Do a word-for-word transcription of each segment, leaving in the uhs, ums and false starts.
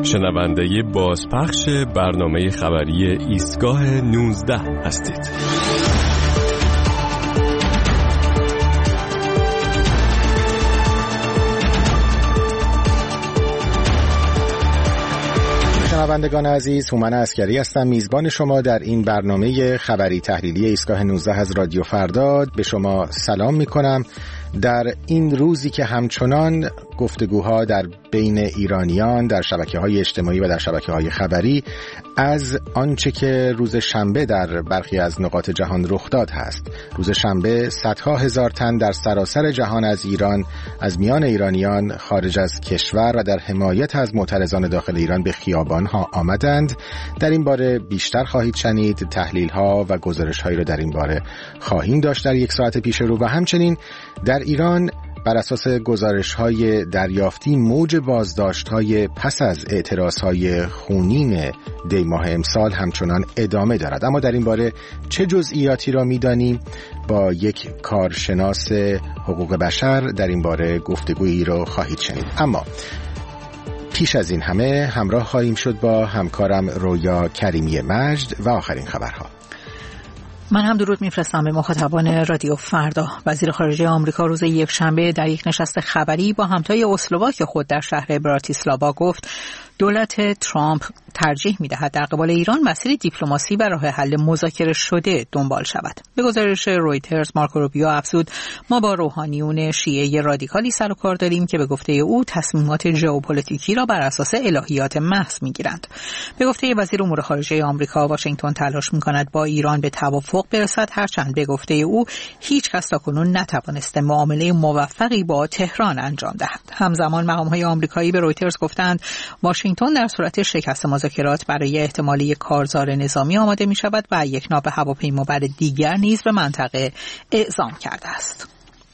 شنونده بازپخش برنامه خبری ایستگاه نوزده هستید. شنوندگان عزیز، هومن عسکری هستم، میزبان شما در این برنامه خبری تحلیلی ایستگاه نوزده از رادیو فردا. به شما سلام می کنم در این روزی که همچنان گفتگوها در بین ایرانیان در شبکه‌های اجتماعی و در شبکه‌های خبری از آنچه که روز شنبه در برخی از نقاط جهان رخ داد هست. روز شنبه صدها هزار تن در سراسر جهان از ایران، از میان ایرانیان خارج از کشور و در حمایت از معترضان داخل ایران به خیابان‌ها آمدند. در این باره بیشتر خواهید شنید، تحلیل‌ها و گزارش‌هایی را در این باره خواهیم داشت در یک ساعت پیش رو. و همچنین در ایران بر اساس گزارش‌های دریافتی موج بازداشت‌های پس از اعتراض‌های خونین دی ماه امسال همچنان ادامه دارد. اما در این باره چه جزئیاتی را می‌دانیم؟ با یک کارشناس حقوق بشر در این باره گفتگویی را خواهید شنید. اما پیش از این همه همراه خواهیم شد با همکارم رویا کریمی مجد و آخرین خبرها. من هم درود میفرستم به مخاطبان رادیو فردا. وزیر خارجه آمریکا روز یکشنبه در یک نشست خبری با همتای اسلواک خود در شهر براتیسلاوا گفت دولت ترامپ ترجیح می‌دهد در قبال ایران مسیر دیپلماسی و راه حل مذاکره شده دنبال شود. به گزارش رویترز، مارکو روبیو افزود ما با روحانیون شیعه رادیکالی سر و کار داریم که به گفته او تصمیمات ژئوپلیتیکی را بر اساس الهیات محض می‌گیرند. به گفته وزیر امور خارجه آمریکا، واشنگتن تلاش می‌کند با ایران به توافق برسد، هرچند به گفته او هیچ کس تاکنون نتوانسته معامله موفقی با تهران انجام دهد. همزمان مقام‌های آمریکایی به رویترز گفتند واشنگتن در صورت شکست مذاکرات برای احتمالی کارزار نظامی آماده می شود و یک ناو هواپیمابر دیگر نیز به منطقه اعزام کرده است.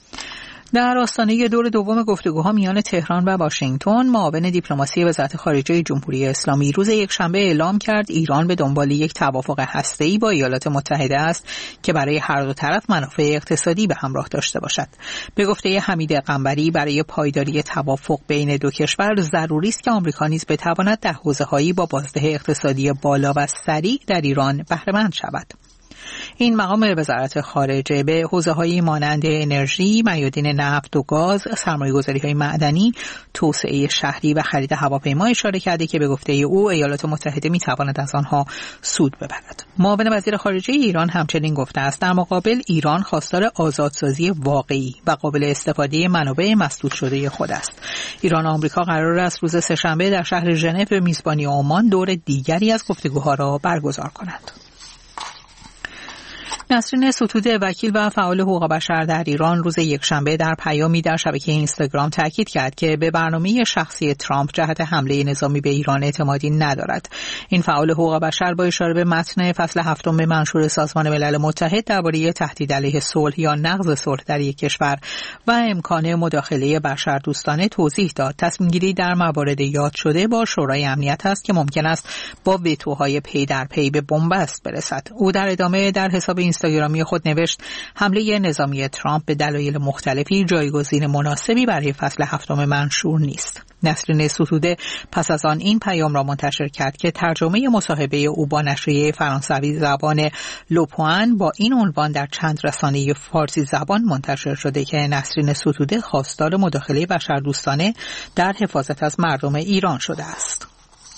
در آستانه دور دوم گفتگوها میان تهران و واشنگتن، معاون دیپلماسی وزارت خارجه جمهوری اسلامی روز یکشنبه اعلام کرد ایران به دنبال یک توافق هسته‌ای با ایالات متحده است که برای هر دو طرف منافع اقتصادی به همراه داشته باشد. به گفته حمید قنبری برای پایداری توافق بین دو کشور ضروری است که آمریکا نیز بتواند در حوزه‌هایی با بازده اقتصادی بالا و سریع در ایران بهره مند شود. این مقام وزارت خارجه به حوزه‌هایی مانند انرژی، معادن نفت و گاز، سرمایه‌گذاری‌های معدنی، توسعه شهری و خرید هواپیما اشاره کرده که به گفته او ایالات متحده می‌تواند از آنها سود ببرد. معاون وزیر خارجه ایران همچنین گفته است در مقابل ایران خواستار آزادسازی واقعی و قابل استفاده منابع مسدود شده خود است. ایران و آمریکا قرار است روز سه‌شنبه در شهر ژنو به میزبانی عمان دور دیگری از گفتگوها را برگزار کنند. نسرین ستوده، وکیل و فعال حقوق بشر در ایران، روز یکشنبه در پیامی در شبکه اینستاگرام تاکید کرد که به برنامه شخصی ترامپ جهت حمله نظامی به ایران اعتمادی ندارد. این فعال حقوق بشر با اشاره به متن فصل هفتم منشور سازمان ملل متحد درباره تهدید علیه صلح یا نقض صلح در یک کشور و امکان مداخله بشردوستانه توضیح داد تصمیم‌گیری در موارد یاد شده با شورای امنیت است که ممکن است با وتوهای پی در پی به بنبست برسد. او در ادامه در حساب اینستاگرامی خود نوشت حمله نظامی ترامپ به دلایل مختلفی جایگزین مناسبی برای فصل هفتم منشور نیست. نسرین ستوده پس از آن این پیام را منتشر کرد که ترجمه مصاحبه او با نشریه فرانسوی زبان لوپوان با این عنوان در چند رسانه فارسی زبان منتشر شده که نسرین ستوده خواستار مداخله بشردوستانه در حفاظت از مردم ایران شده است.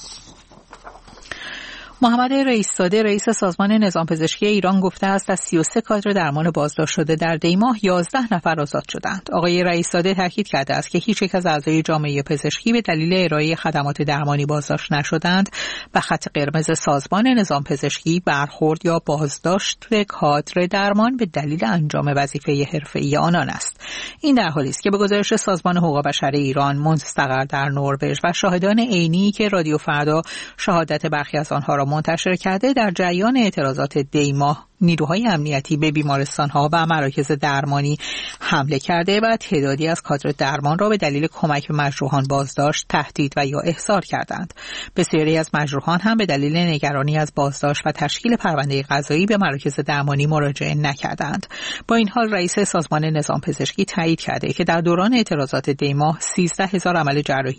محمد رئیس‌زاده، رئیس سازمان نظام پزشکی ایران، گفته است از سی و سه کادر درمان بازداشت شده در دی ماه یازده نفر آزاد شدند. آقای رئیس‌زاده تاکید کرده است که هیچ یک از اعضای جامعه پزشکی به دلیل ارائه خدمات درمانی بازداشت نشدند و خط قرمز سازمان نظام پزشکی برخورد یا بازداشت کادر درمان به دلیل انجام وظیفه حرفه‌ای آنان است. این در حالی است که به گزارش سازمان حقوق بشر ایران مستقر در نروژ و شاهدان عینی که رادیو فردا شهادت برخی از آنها را منتشر کرده، در جریان اعتراضات دی ماه نیروهای امنیتی به بیمارستان‌ها و مراکز درمانی حمله کرده و تعدادی از کادر درمان را به دلیل کمک به مجروحان بازداشت، تهدید و یا احضار کردند. بسیاری از مجروحان هم به دلیل نگرانی از بازداشت و تشکیل پرونده قضایی به مراکز درمانی مراجعه نکردند. با این حال رئیس سازمان نظام پزشکی تایید کرده که در دوران اعتراضات دی ماه سیزده هزار عمل جراحی